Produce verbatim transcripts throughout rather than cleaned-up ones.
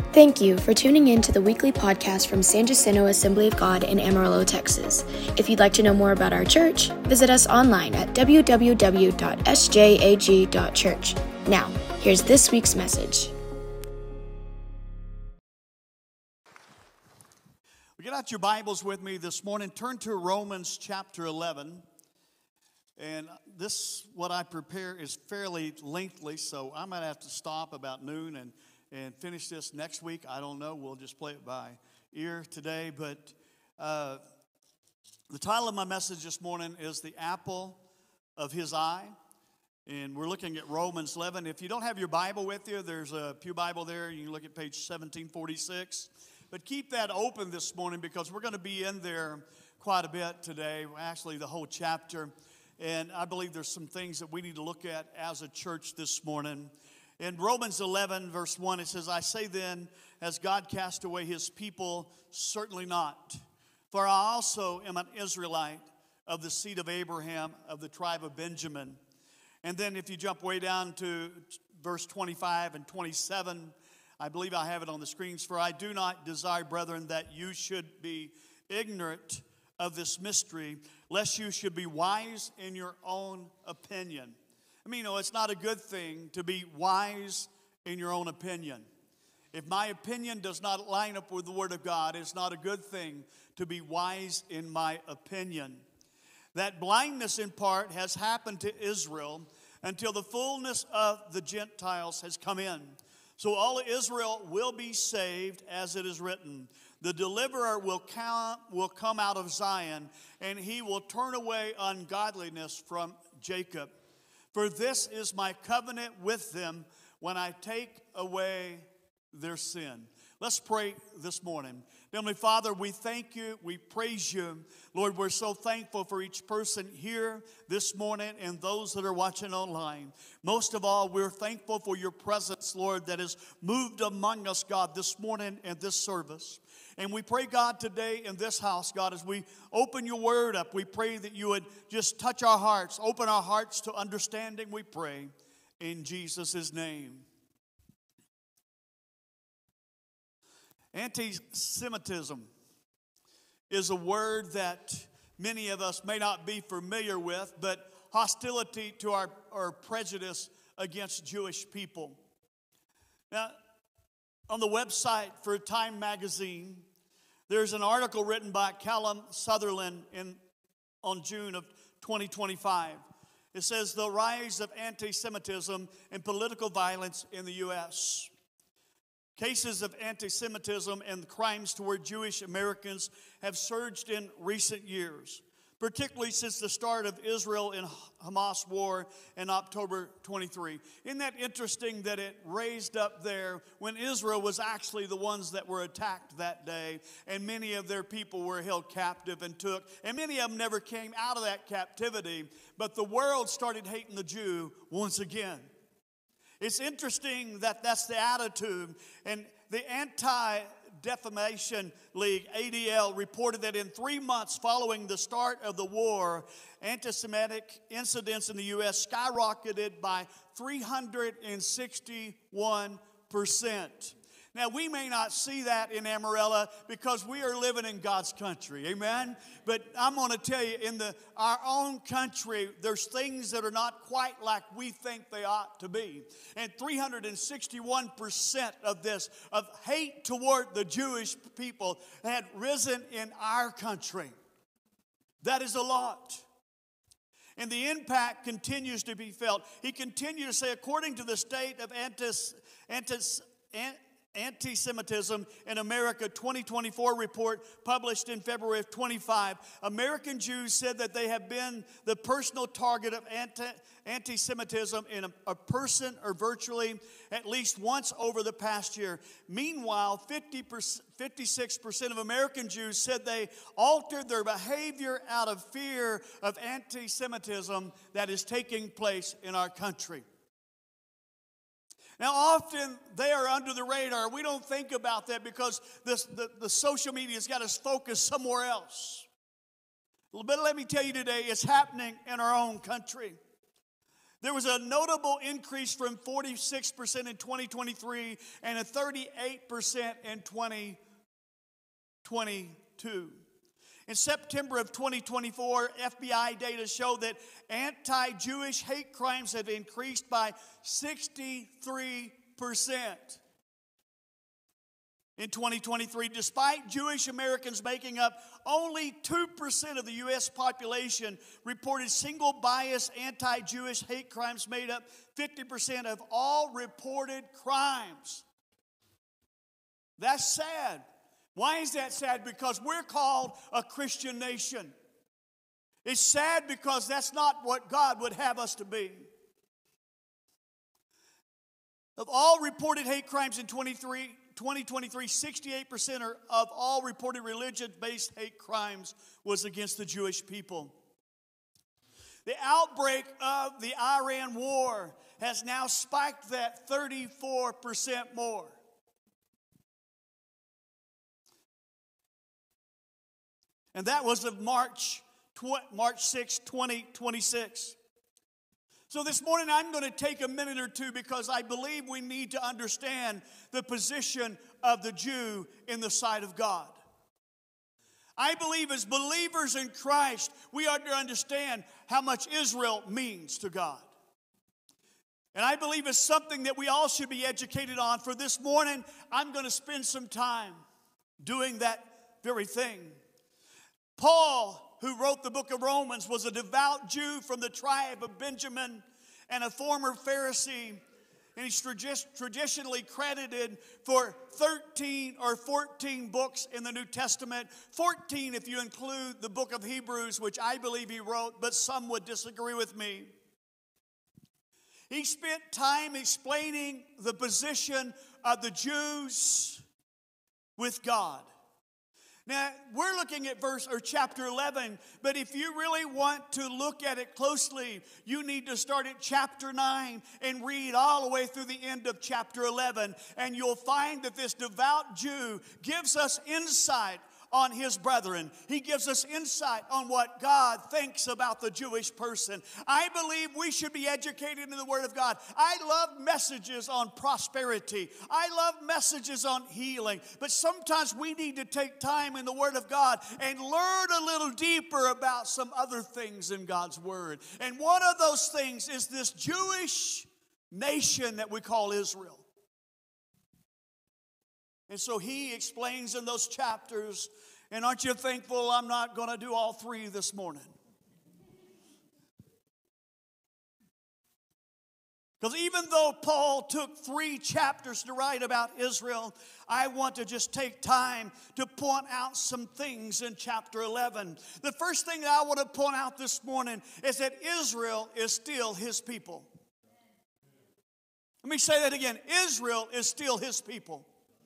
Thank you for tuning in to the weekly podcast from San Jacinto Assembly of God in Amarillo, Texas. If you'd like to know more about our church, visit us online at w w w dot s j a g dot church. Now, here's this week's message. Get out your Bibles with me this morning. Turn to Romans chapter eleven. And this, what I prepare, is fairly lengthy, so I might have to stop about noon and, and finish this next week. I don't know. We'll just play it by ear today. But uh, the title of my message this morning is The Apple of His Eye. And we're looking at Romans eleven. If you don't have your Bible with you, there's a Pew Bible there. You can look at page seventeen forty-six. But keep that open this morning because we're going to be in there quite a bit today, actually the whole chapter. And I believe there's some things that we need to look at as a church this morning. In Romans eleven, verse one, it says, I say then, has God cast away his people? Certainly not. For I also am an Israelite of the seed of Abraham, of the tribe of Benjamin. And then if you jump way down to verse twenty-five and twenty-seven, I believe I have it on the screens. For I do not desire, brethren, that you should be ignorant of this mystery, lest you should be wise in your own opinion. I mean, you know, it's not a good thing to be wise in your own opinion. If my opinion does not line up with the Word of God, it's not a good thing to be wise in my opinion. That blindness in part has happened to Israel until the fullness of the Gentiles has come in. So all of Israel will be saved, as it is written. The deliverer will come, will come out of Zion, and he will turn away ungodliness from Jacob. For this is my covenant with them when I take away their sin. Let's pray this morning. Heavenly Father, we thank you, we praise you. Lord, we're so thankful for each person here this morning and those that are watching online. Most of all, we're thankful for your presence, Lord, that has moved among us, God, this morning and this service. And we pray, God, today in this house, God, as we open your word up, we pray that you would just touch our hearts, open our hearts to understanding, we pray, in Jesus' name. Anti-Semitism is a word that many of us may not be familiar with, but hostility to our, our prejudice against Jewish people. Now, on the website for Time magazine, there's an article written by Callum Sutherland in, on June of twenty twenty-five. It says, the rise of anti-Semitism and political violence in the U S Cases of anti-Semitism and crimes toward Jewish Americans have surged in recent years, particularly since the start of Israel and Hamas war in October twenty-three. Isn't that interesting that it raised up there when Israel was actually the ones that were attacked that day, and many of their people were held captive and took, and many of them never came out of that captivity, but the world started hating the Jew once again. It's interesting that that's the attitude. And the Anti-Defamation League, A D L, reported that in three months following the start of the war, anti-Semitic incidents in the U S skyrocketed by three hundred sixty-one percent. Now, we may not see that in Amarillo because we are living in God's country, amen? But I'm going to tell you, in the our own country, there's things that are not quite like we think they ought to be. And three hundred sixty-one percent of this, of hate toward the Jewish people, had risen in our country. That is a lot. And the impact continues to be felt. He continued to say, according to the state of antis, antis, antis Anti-Semitism in America twenty twenty-four report published in February of twenty-five, American Jews said that they have been the personal target of anti, anti-Semitism in a, a person or virtually at least once over the past year. Meanwhile, fifty percent, fifty-six percent of American Jews said they altered their behavior out of fear of anti-Semitism that is taking place in our country. Now, often they are under the radar. We don't think about that because this, the, the social media has got us focused somewhere else. But let me tell you today, it's happening in our own country. There was a notable increase from forty-six percent in twenty twenty-three and a thirty-eight percent in twenty twenty-two. In September of twenty twenty-four, F B I data showed that anti-Jewish hate crimes have increased by sixty-three percent. In twenty twenty-three, despite Jewish Americans making up only two percent of the U S population, reported single-bias anti-Jewish hate crimes made up fifty percent of all reported crimes. That's sad. Why is that sad? Because we're called a Christian nation. It's sad because that's not what God would have us to be. Of all reported hate crimes in twenty twenty-three, sixty-eight percent of all reported religion-based hate crimes was against the Jewish people. The outbreak of the Iran war has now spiked that thirty-four percent more. And that was of March sixth, twenty twenty-six. So this morning I'm going to take a minute or two because I believe we need to understand the position of the Jew in the sight of God. I believe as believers in Christ, we are to understand how much Israel means to God. And I believe it's something that we all should be educated on. For this morning, I'm going to spend some time doing that very thing. Paul, who wrote the book of Romans, was a devout Jew from the tribe of Benjamin and a former Pharisee. And he's traditionally credited for thirteen or fourteen books in the New Testament. fourteen if you include the book of Hebrews, which I believe he wrote, but some would disagree with me. He spent time explaining the position of the Jews with God. Now, we're looking at verse or chapter eleven, but if you really want to look at it closely, you need to start at chapter nine and read all the way through the end of chapter eleven, and you'll find that this devout Jew gives us insight on his brethren. He gives us insight on what God thinks about the Jewish person. I believe we should be educated in the Word of God. I love messages on prosperity. I love messages on healing. But sometimes we need to take time in the Word of God and learn a little deeper about some other things in God's Word. And one of those things is this Jewish nation that we call Israel. And so he explains in those chapters, and aren't you thankful I'm not going to do all three this morning? Because even though Paul took three chapters to write about Israel, I want to just take time to point out some things in chapter eleven. The first thing that I want to point out this morning is that Israel is still his people. Let me say that again. Israel is still his people.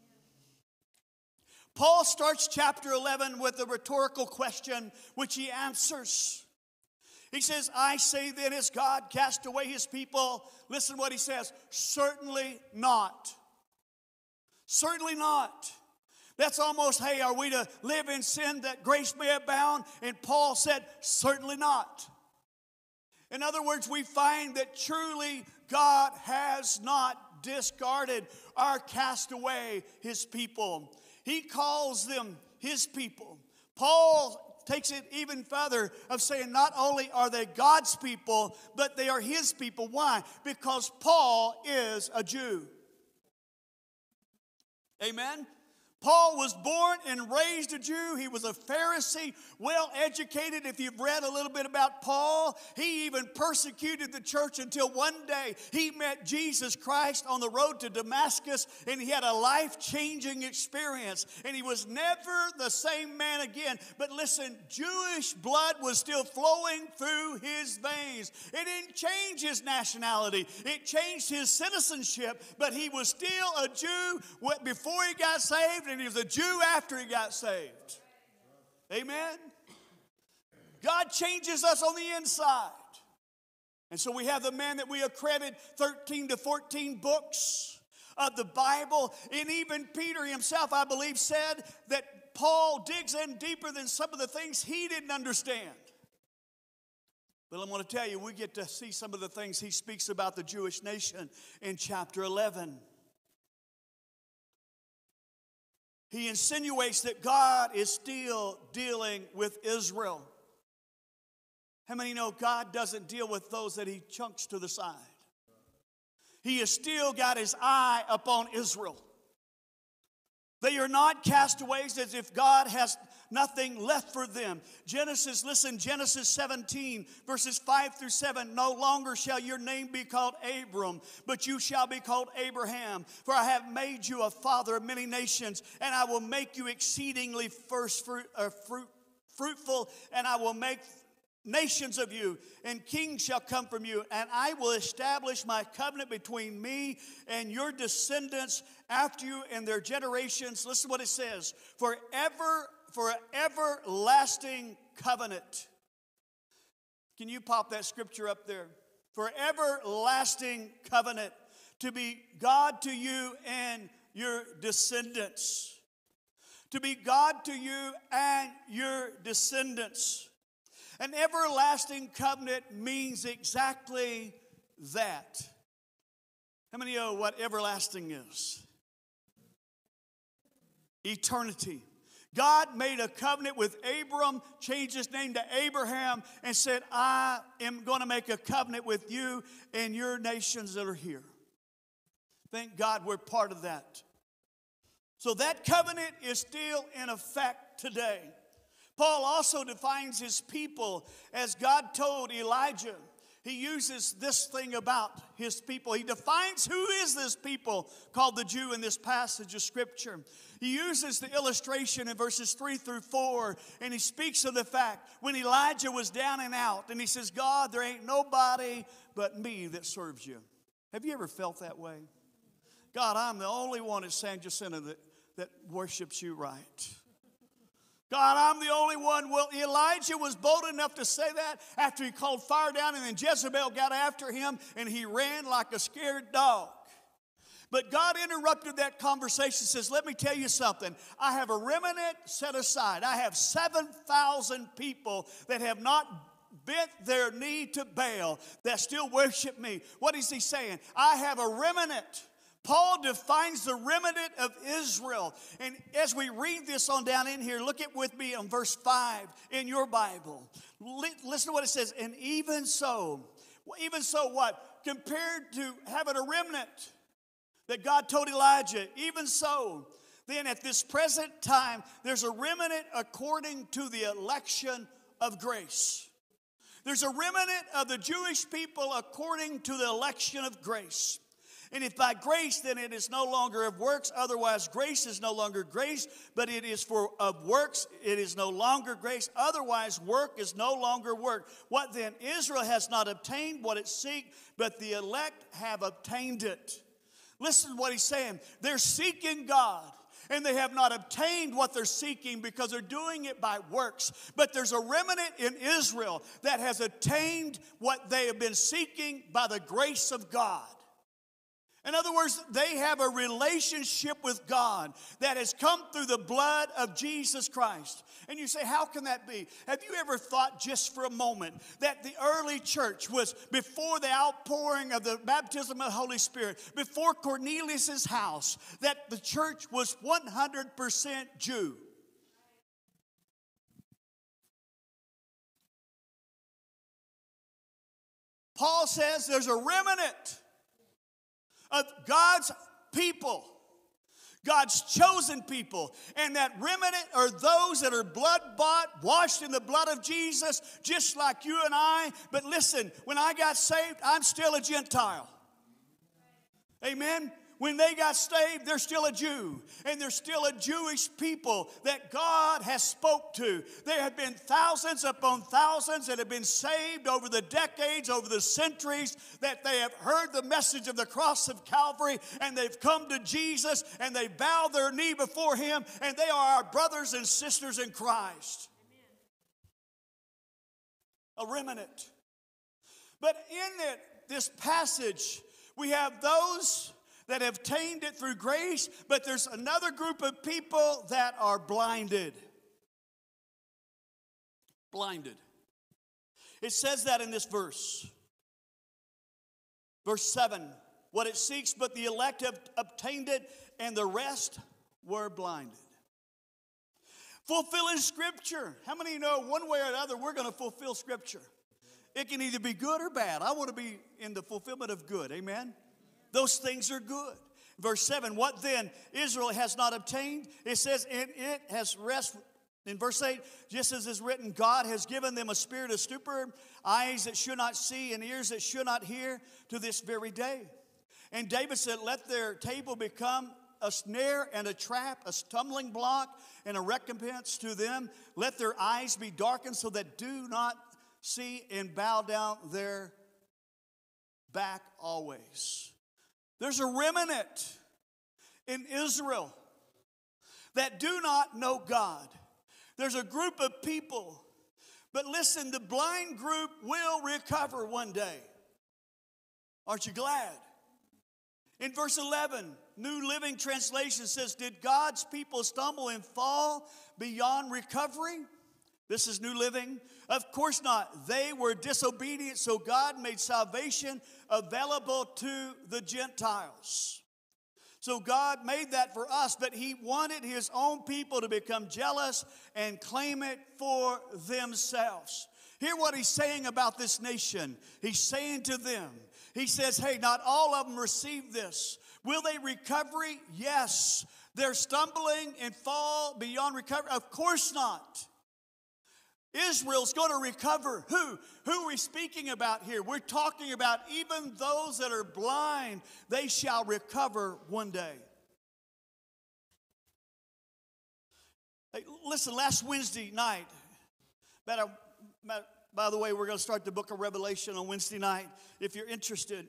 Paul starts chapter eleven with a rhetorical question, which he answers. He says, I say then, has God cast away his people? Listen what he says, certainly not. Certainly not. That's almost, hey, are we to live in sin that grace may abound? And Paul said, certainly not. In other words, we find that truly God has not discarded or cast away his people. He calls them his people. Paul takes it even further of saying not only are they God's people, but they are his people. Why? Because Paul is a Jew. Amen? Paul was born and raised a Jew. He was a Pharisee, well educated. If you've read a little bit about Paul, he even persecuted the church until one day he met Jesus Christ on the road to Damascus, and he had a life-changing experience. And he was never the same man again. But listen, Jewish blood was still flowing through his veins. It didn't change his nationality. It changed his citizenship, but he was still a Jew before he got saved, and he was a Jew after he got saved. Amen? God changes us on the inside. And so we have the man that we accredit thirteen to fourteen books of the Bible. And even Peter himself, I believe, said that Paul digs in deeper than some of the things he didn't understand. But I'm going to tell you, we get to see some of the things he speaks about the Jewish nation in chapter eleven. He insinuates that God is still dealing with Israel. How many know God doesn't deal with those that he chunks to the side? He has still got his eye upon Israel. They are not castaways as if God has nothing left for them. Genesis, listen, Genesis seventeen, verses five through seven. No longer shall your name be called Abram, but you shall be called Abraham. For I have made you a father of many nations, and I will make you exceedingly first fruit, uh, fruit, fruitful, and I will make nations of you, and kings shall come from you, and I will establish my covenant between me and your descendants after you and their generations. Listen to what it says. Forever, for an everlasting covenant. Can you pop that scripture up there? For everlasting covenant, to be God to you and your descendants. To be God to you and your descendants. An everlasting covenant means exactly that. How many know what everlasting is? Eternity. God made a covenant with Abram, changed his name to Abraham, and said, I am going to make a covenant with you and your nations that are here. Thank God we're part of that. So that covenant is still in effect today. Paul also defines his people as God told Elijah. He uses this thing about his people. He defines who is this people called the Jew in this passage of Scripture. He uses the illustration in verses three through four, and he speaks of the fact when Elijah was down and out, and he says, God, there ain't nobody but me that serves you. Have you ever felt that way? God, I'm the only one at San Jacinto that, that worships you right. God, I'm the only one. Well, Elijah was bold enough to say that after he called fire down, and then Jezebel got after him, and he ran like a scared dog. But God interrupted that conversation and says, let me tell you something. I have a remnant set aside. I have seven thousand people that have not bent their knee to Baal that still worship me. What is he saying? I have a remnant. Paul defines the remnant of Israel. And as we read this on down in here, look at with me on verse five in your Bible. Listen to what it says. And even so, even so what? Compared to having a remnant that God told Elijah, even so, then at this present time, there's a remnant according to the election of grace. There's a remnant of the Jewish people according to the election of grace. And if by grace, then it is no longer of works. Otherwise, grace is no longer grace, but it is for of works. It is no longer grace. Otherwise, work is no longer work. What then? Israel has not obtained what it seeks, but the elect have obtained it. Listen to what he's saying. They're seeking God, and they have not obtained what they're seeking because they're doing it by works. But there's a remnant in Israel that has attained what they have been seeking by the grace of God. In other words, they have a relationship with God that has come through the blood of Jesus Christ. And you say, how can that be? Have you ever thought just for a moment that the early church was before the outpouring of the baptism of the Holy Spirit, before Cornelius' house, that the church was one hundred percent Jew? Paul says there's a remnant of God's people, God's chosen people. And that remnant are those that are blood-bought, washed in the blood of Jesus, just like you and I. But listen, when I got saved, I'm still a Gentile. Amen? When they got saved, they're still a Jew. And they're still a Jewish people that God has spoke to. There have been thousands upon thousands that have been saved over the decades, over the centuries, that they have heard the message of the cross of Calvary, and they've come to Jesus, and they bow their knee before Him, and they are our brothers and sisters in Christ. Amen. A remnant. But in it, this passage, we have those that have obtained it through grace, but there's another group of people that are blinded. Blinded. It says that in this verse. Verse seven, what it seeks, but the elect have obtained it, and the rest were blinded. Fulfilling Scripture. How many know one way or another we're going to fulfill Scripture? It can either be good or bad. I want to be in the fulfillment of good. Amen? Those things are good. Verse seven, what then Israel has not obtained? It says, and it has rest. In verse eight, just as is written, God has given them a spirit of stupor, eyes that should not see and ears that should not hear to this very day. And David said, let their table become a snare and a trap, a stumbling block and a recompense to them. Let their eyes be darkened so that do not see and bow down their back always. There's a remnant in Israel that do not know God. There's a group of people, but listen, the blind group will recover one day. Aren't you glad? In verse eleven, New Living Translation says, did God's people stumble and fall beyond recovery? This is New Living. Of course not. They were disobedient, so God made salvation available to the Gentiles. So God made that for us, but he wanted his own people to become jealous and claim it for themselves. Hear what he's saying about this nation. He's saying to them, he says, hey, not all of them receive this. Will they recovery? Yes. They're stumbling and fall beyond recovery? Of course not. Israel's going to recover. Who? Who are we speaking about here? We're talking about even those that are blind, they shall recover one day. Hey, listen, last Wednesday night, about a, by the way, we're going to start the book of Revelation on Wednesday night, if you're interested.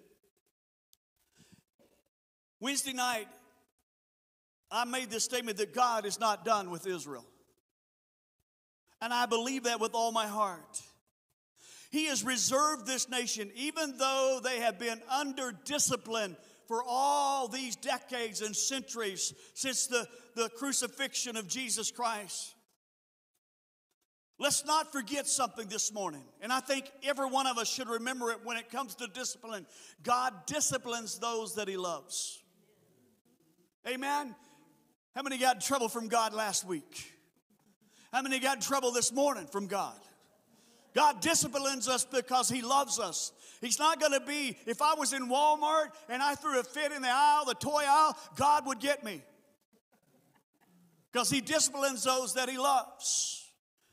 Wednesday night, I made this statement that God is not done with Israel. And I believe that with all my heart. He has reserved this nation, even though they have been under discipline for all these decades and centuries since the, the crucifixion of Jesus Christ. Let's not forget something this morning. And I think every one of us should remember it when it comes to discipline. God disciplines those that he loves. Amen? How many got in trouble from God last week? How many got in trouble this morning from God? God disciplines us because he loves us. He's not going to be, if I was in Walmart and I threw a fit in the aisle, the toy aisle, God would get me. Because he disciplines those that he loves.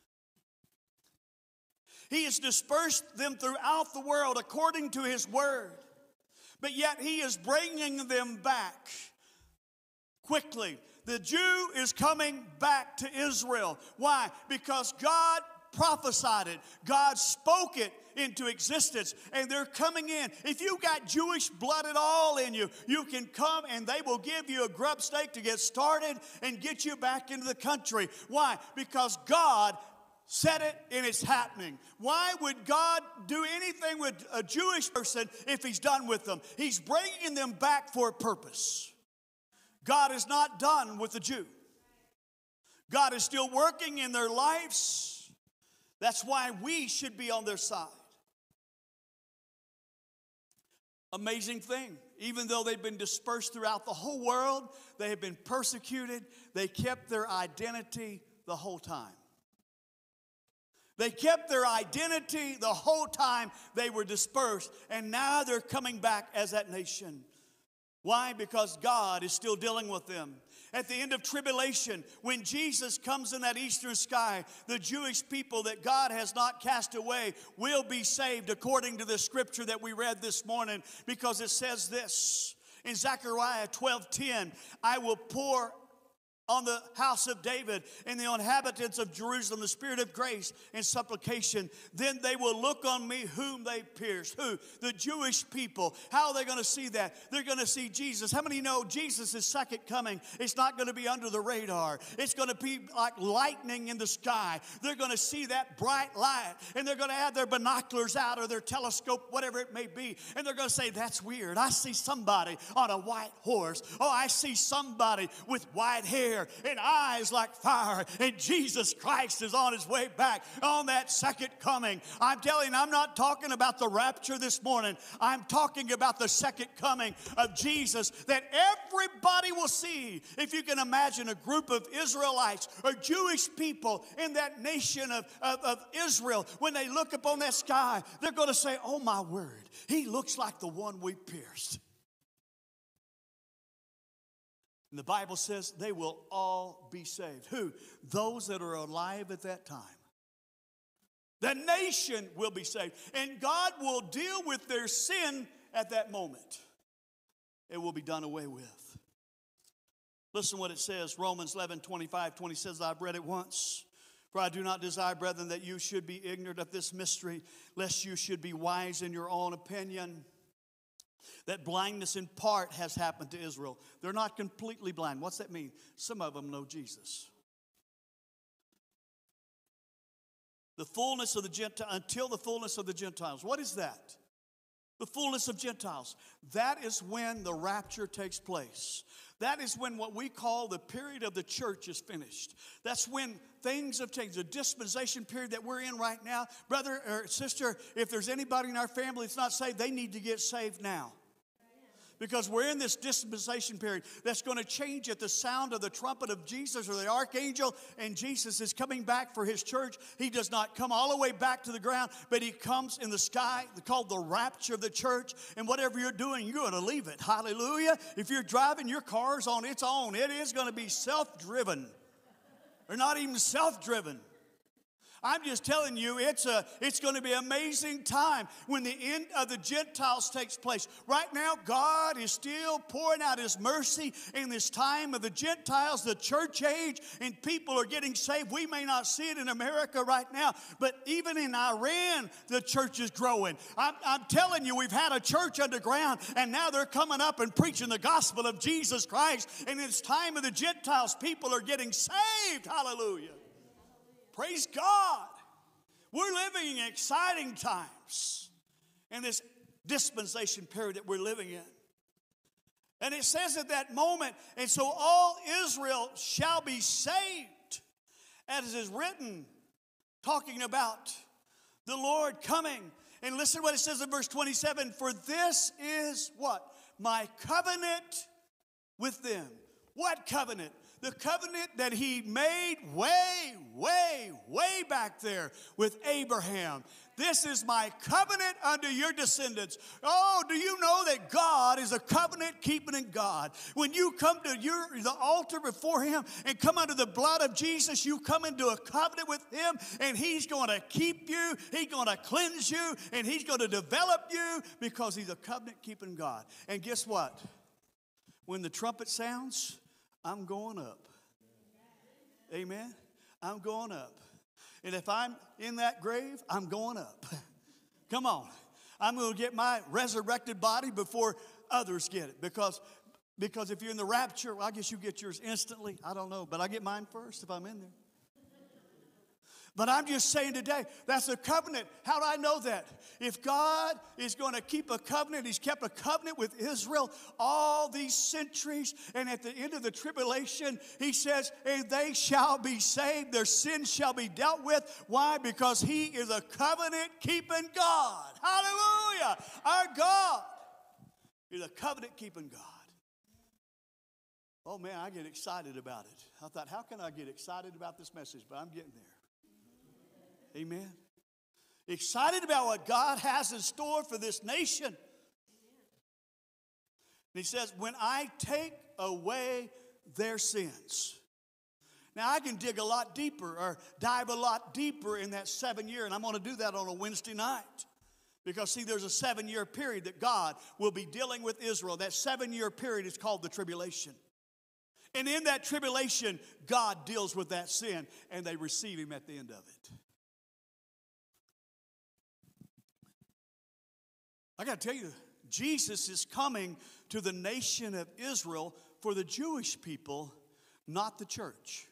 He has dispersed them throughout the world according to his word. But yet he is bringing them back quickly. The Jew is coming back to Israel. Why? Because God prophesied it. God spoke it into existence. And they're coming in. If you got Jewish blood at all in you, you can come and they will give you a grub stake to get started and get you back into the country. Why? Because God said it and it's happening. Why would God do anything with a Jewish person if he's done with them? He's bringing them back for a purpose. God is not done with the Jew. God is still working in their lives. That's why we should be on their side. Amazing thing. Even though they've been dispersed throughout the whole world, they have been persecuted, they kept their identity the whole time. They kept their identity the whole time they were dispersed, and now they're coming back as that nation. Why? Because God is still dealing with them. At the end of tribulation, when Jesus comes in that eastern sky, the Jewish people that God has not cast away will be saved according to the scripture that we read this morning, because it says this in Zechariah twelve ten, I will pour on the house of David and the inhabitants of Jerusalem the spirit of grace and supplication. Then they will look on me whom they pierced. Who? The Jewish people. How are they going to see that? They're going to see Jesus. How many know Jesus' second coming? It's not going to be under the radar. It's going to be like lightning in the sky. They're going to see that bright light, and they're going to have their binoculars out or their telescope, whatever it may be, and they're going to say, that's weird. I see somebody on a white horse. Oh, I see somebody with white hair. hair and eyes like fire. And Jesus Christ is on his way back on that second coming. I'm telling you, I'm not talking about the rapture this morning. I'm talking about the second coming of Jesus that everybody will see. If you can imagine a group of Israelites or Jewish people in that nation of, of, of Israel, when they look upon that sky, they're going to say, oh my word, he looks like the one we pierced. And the Bible says they will all be saved. Who? Those that are alive at that time. The nation will be saved. And God will deal with their sin at that moment. It will be done away with. Listen what it says. Romans eleven, twenty-five, twenty says, I've read it once. For I do not desire, brethren, that you should be ignorant of this mystery, lest you should be wise in your own opinion. That blindness in part has happened to Israel. They're not completely blind. What's that mean? Some of them know Jesus. The fullness of the Gentiles, until the fullness of the Gentiles. What is that? The fullness of Gentiles. That is when the rapture takes place. That is when what we call the period of the church is finished. That's when things have changed. The dispensation period that we're in right now. Brother or sister, if there's anybody in our family that's not saved, they need to get saved now. Because we're in this dispensation period that's going to change at the sound of the trumpet of Jesus or the archangel. And Jesus is coming back for his church. He does not come all the way back to the ground, but he comes in the sky, called the rapture of the church. And whatever you're doing, you're going to leave it. Hallelujah. If you're driving, your car's on its own. It is going to be self-driven. Or not even self-driven. I'm just telling you, it's a, it's going to be an amazing time when the end of the Gentiles takes place. Right now, God is still pouring out his mercy in this time of the Gentiles, the church age, and people are getting saved. We may not see it in America right now, but even in Iran, the church is growing. I'm, I'm telling you, we've had a church underground, and now they're coming up and preaching the gospel of Jesus Christ. And in this time of the Gentiles, people are getting saved. Hallelujah. Praise God. We're living in exciting times in this dispensation period that we're living in. And it says at that moment, and so all Israel shall be saved, as is written, talking about the Lord coming. And listen to what it says in verse twenty-seven, for this is what? My covenant with them. What covenant? The covenant that he made way, way, way back there with Abraham. This is my covenant unto your descendants. Oh, do you know that God is a covenant-keeping God? When you come to your, the altar before him and come under the blood of Jesus, you come into a covenant with him, and he's going to keep you, he's going to cleanse you, and he's going to develop you because he's a covenant-keeping God. And guess what? When the trumpet sounds, I'm going up. Amen. I'm going up. And if I'm in that grave, I'm going up. Come on. I'm going to get my resurrected body before others get it. Because, because if you're in the rapture, well, I guess you get yours instantly. I don't know. But I get mine first if I'm in there. But I'm just saying today, that's a covenant. How do I know that? If God is going to keep a covenant, he's kept a covenant with Israel all these centuries. And at the end of the tribulation, he says, and they shall be saved. Their sins shall be dealt with. Why? Because he is a covenant-keeping God. Hallelujah. Our God is a covenant-keeping God. Oh, man, I get excited about it. I thought, how can I get excited about this message? But I'm getting there. Amen. Excited about what God has in store for this nation. And he says, when I take away their sins. Now, I can dig a lot deeper or dive a lot deeper in that seven year, and I'm going to do that on a Wednesday night. Because, see, there's a seven-year period that God will be dealing with Israel. That seven-year period is called the tribulation. And in that tribulation, God deals with that sin, and they receive him at the end of it. I got to tell you, Jesus is coming to the nation of Israel for the Jewish people, not the church.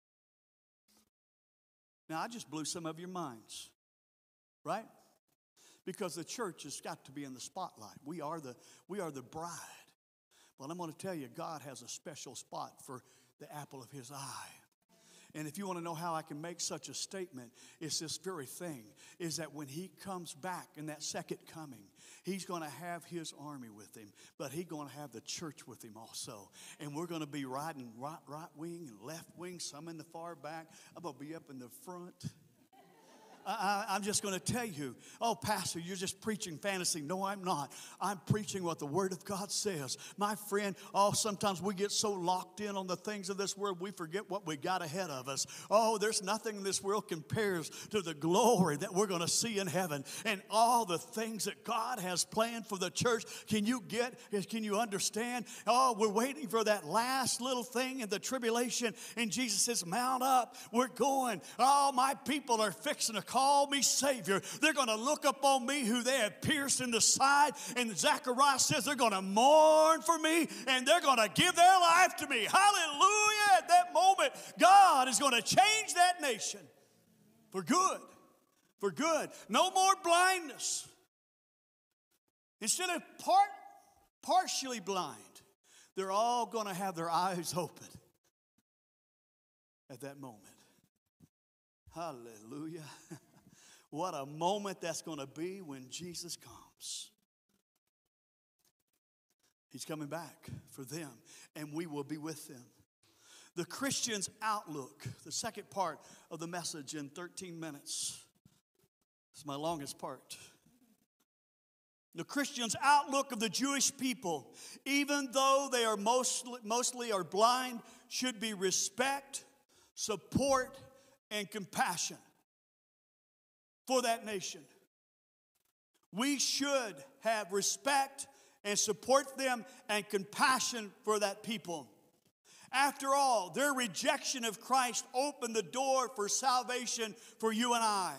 Now, I just blew some of your minds, right? Because the church has got to be in the spotlight. We are the, we are the bride. Well, I'm going to tell you, God has a special spot for the apple of his eye. And if you want to know how I can make such a statement, it's this very thing, is that when he comes back in that second coming, he's going to have his army with him, but he's going to have the church with him also. And we're going to be riding right, right wing and left wing, some in the far back. I'm going to be up in the front. I, I'm just going to tell you, oh, Pastor, you're just preaching fantasy. No, I'm not. I'm preaching what the Word of God says. My friend, oh, sometimes we get so locked in on the things of this world, we forget what we got ahead of us. Oh, there's nothing in this world compares to the glory that we're going to see in heaven and all the things that God has planned for the church. Can you get, can you understand? Oh, we're waiting for that last little thing in the tribulation, and Jesus says, mount up. We're going. Oh, my people are fixing to call me Savior. They're going to look upon me who they have pierced in the side. And Zechariah says they're going to mourn for me and they're going to give their life to me. Hallelujah. At that moment, God is going to change that nation for good. For good. No more blindness. Instead of part, partially blind, they're all going to have their eyes open at that moment. Hallelujah. What a moment that's going to be when Jesus comes. He's coming back for them, and we will be with them. The Christian's outlook, the second part of the message in thirteen minutes. It's my longest part. The Christian's outlook of the Jewish people, even though they are mostly, mostly are blind, should be respect, support, and compassion for that nation. We should have respect and support them and compassion for that people. After all, their rejection of Christ opened the door for salvation for you and I.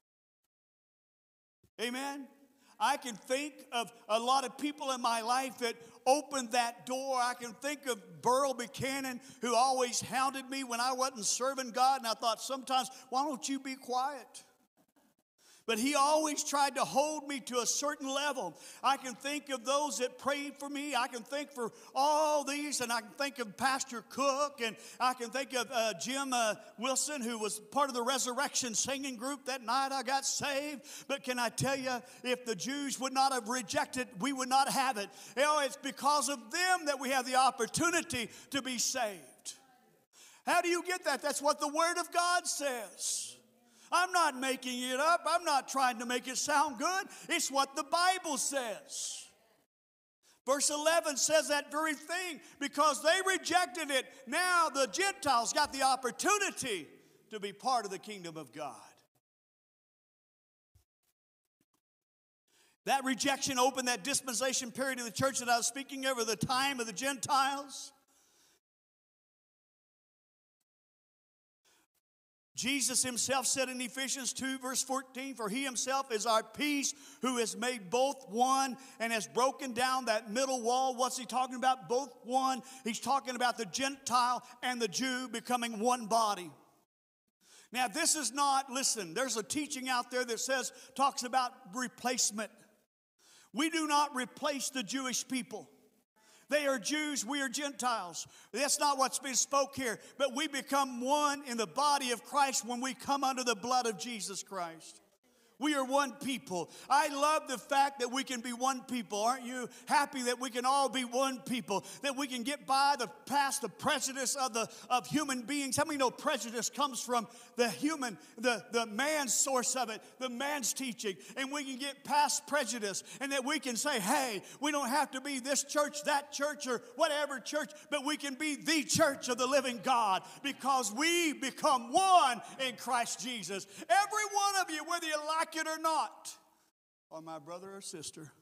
Amen? I can think of a lot of people in my life that opened that door. I can think of Burl Buchanan, who always hounded me when I wasn't serving God. And I thought sometimes, why don't you be quiet? But he always tried to hold me to a certain level. I can think of those that prayed for me. I can think for all these, and I can think of Pastor Cook, and I can think of uh, Jim uh, Wilson, who was part of the Resurrection singing group that night I got saved. But can I tell you, if the Jews would not have rejected, we would not have it. You know, it's because of them that we have the opportunity to be saved. How do you get that? That's what the Word of God says. I'm not making it up. I'm not trying to make it sound good. It's what the Bible says. Verse eleven says that very thing. Because they rejected it, now the Gentiles got the opportunity to be part of the kingdom of God. That rejection opened that dispensation period of the church that I was speaking of, the time of the Gentiles. Jesus himself said in Ephesians two, verse fourteen, for he himself is our peace, who has made both one and has broken down that middle wall. What's he talking about? Both one. He's talking about the Gentile and the Jew becoming one body. Now, this is not, listen, there's a teaching out there that says, talks about replacement. We do not replace the Jewish people. They are Jews, we are Gentiles. That's not what's been spoke here. But we become one in the body of Christ when we come under the blood of Jesus Christ. We are one people. I love the fact that we can be one people. Aren't you happy that we can all be one people? That we can get by the past the prejudice of the of human beings. How many know prejudice comes from the human, the, the man's source of it, the man's teaching. And we can get past prejudice and that we can say, hey, we don't have to be this church, that church, or whatever church, but we can be the church of the living God because we become one in Christ Jesus. Every one of you, whether you like it or not, or my brother or sister.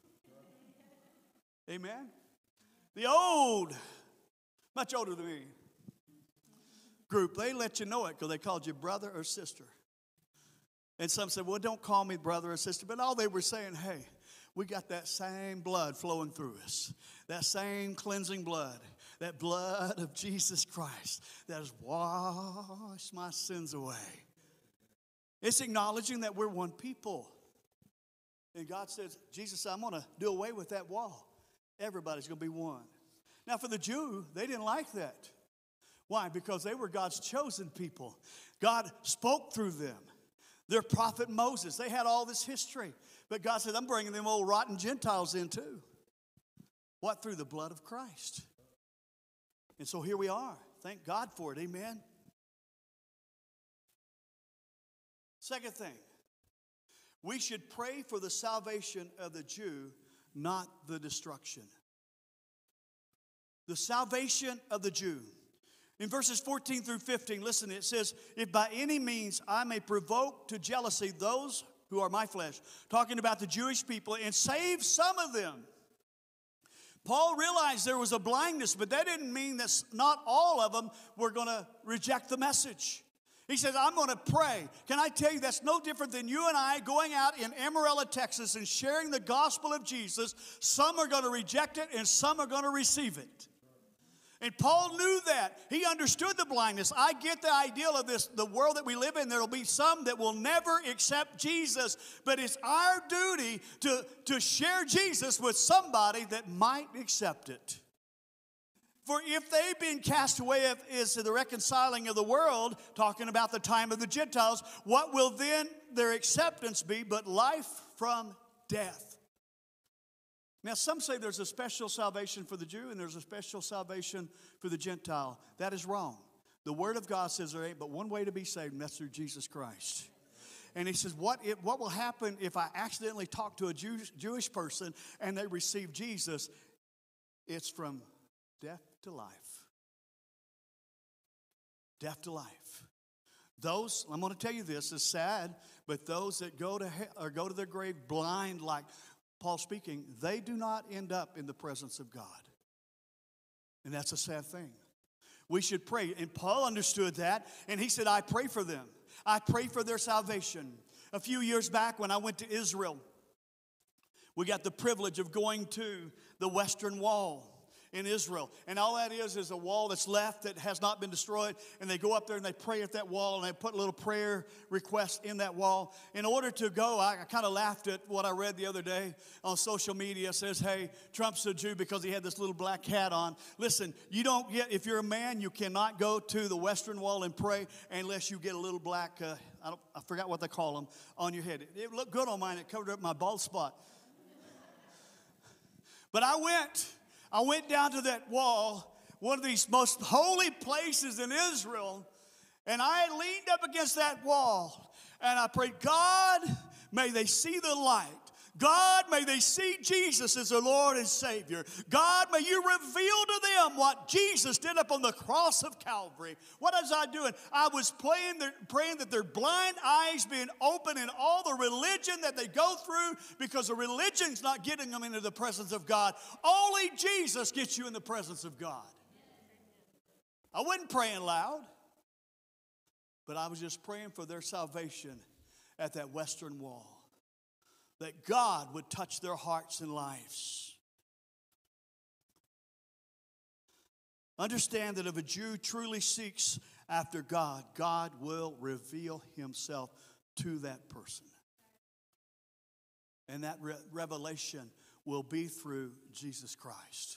Amen. The old, much older than me, group, they let you know it because they called you brother or sister. And some said, well, don't call me brother or sister. But all they were saying, hey, we got that same blood flowing through us. That same cleansing blood. That blood of Jesus Christ that has washed my sins away. It's acknowledging that we're one people. And God says, Jesus said, I'm going to do away with that wall. Everybody's going to be one. Now, for the Jew, they didn't like that. Why? Because they were God's chosen people. God spoke through them. Their prophet Moses, they had all this history. But God said, I'm bringing them old rotten Gentiles in too. What? Through the blood of Christ. And so here we are. Thank God for it. Amen. Second thing, we should pray for the salvation of the Jew, not the destruction. The salvation of the Jew. In verses fourteen through fifteen, listen, it says, if by any means I may provoke to jealousy those who are my flesh, talking about the Jewish people, and save some of them. Paul realized there was a blindness, but that didn't mean that not all of them were going to reject the message. He says, I'm going to pray. Can I tell you, that's no different than you and I going out in Amarillo, Texas, and sharing the gospel of Jesus. Some are going to reject it, and some are going to receive it. And Paul knew that. He understood the blindness. I get the ideal of this, the world that we live in. There will be some that will never accept Jesus. But it's our duty to, to share Jesus with somebody that might accept it. For if they've been cast away is the reconciling of the world, talking about the time of the Gentiles, what will then their acceptance be but life from death? Now, some say there's a special salvation for the Jew and there's a special salvation for the Gentile. That is wrong. The Word of God says there ain't but one way to be saved, and that's through Jesus Christ. And he says, what, if, what will happen if I accidentally talk to a Jewish, Jewish person and they receive Jesus? It's from death to life. Death to life. Those, I'm going to tell you this, is sad, but those that go to hell, or go to their grave blind like Paul speaking, they do not end up in the presence of God. And that's a sad thing. We should pray. And Paul understood that, and he said, I pray for them. I pray for their salvation. A few years back when I went to Israel, we got the privilege of going to the Western Wall in Israel. And all that is is a wall that's left that has not been destroyed. And they go up there and they pray at that wall and they put a little prayer request in that wall. In order to go, I, I kind of laughed at what I read the other day on social media. It says, hey, Trump's a Jew because he had this little black hat on. Listen, you don't get, if you're a man, you cannot go to the Western Wall and pray unless you get a little black, uh, I, don't, I forgot what they call them, on your head. It, it looked good on mine. It covered up my bald spot. But I went... I went down to that wall, one of these most holy places in Israel, and I leaned up against that wall, and I prayed, God, may they see the light. God, may they see Jesus as their Lord and Savior. God, may you reveal to them what Jesus did up on the cross of Calvary. What was I doing? I was praying, praying that their blind eyes being open in all the religion that they go through, because the religion's not getting them into the presence of God. Only Jesus gets you in the presence of God. I wasn't praying loud, but I was just praying for their salvation at that Western Wall. That God would touch their hearts and lives. Understand that if a Jew truly seeks after God, God will reveal himself to that person. And that re- revelation will be through Jesus Christ.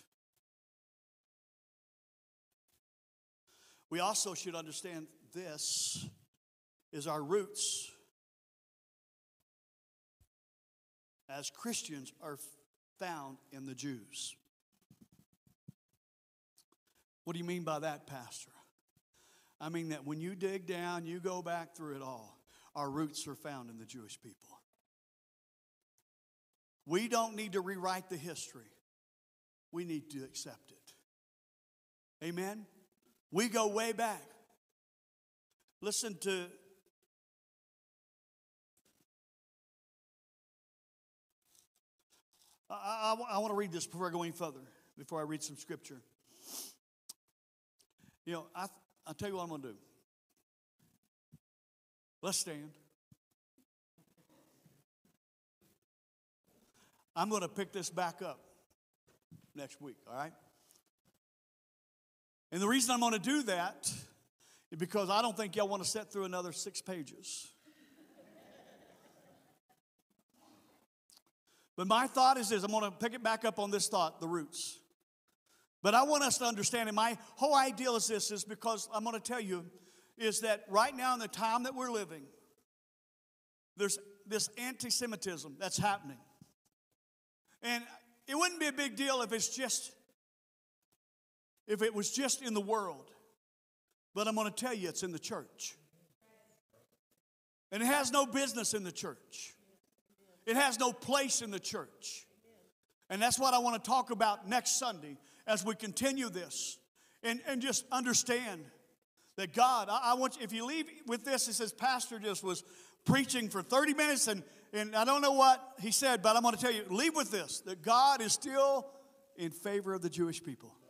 We also should understand this is our roots as Christians are found in the Jews. What do you mean by that, Pastor? I mean that when you dig down, you go back through it all, our roots are found in the Jewish people. We don't need to rewrite the history. We need to accept it. Amen? We go way back. Listen to I, I, I want to read this before I go any further, before I read some scripture. You know, I, I'll tell you what I'm going to do. Let's stand. I'm going to pick this back up next week, all right? And the reason I'm going to do that is because I don't think y'all want to sit through another six pages. But my thought is this. I'm going to pick it back up on this thought, the roots. But I want us to understand, and my whole ideal is this, is because I'm going to tell you, is that right now in the time that we're living, there's this anti-Semitism that's happening. And it wouldn't be a big deal if it's just, if it was just in the world. But I'm going to tell you, it's in the church. And it has no business in the church. It has no place in the church. And that's what I want to talk about next Sunday as we continue this. And, and just understand that God, I, I want you, if you leave with this, it says, Pastor just was preaching for thirty minutes, and, and I don't know what he said, but I'm going to tell you, leave with this, that God is still in favor of the Jewish people.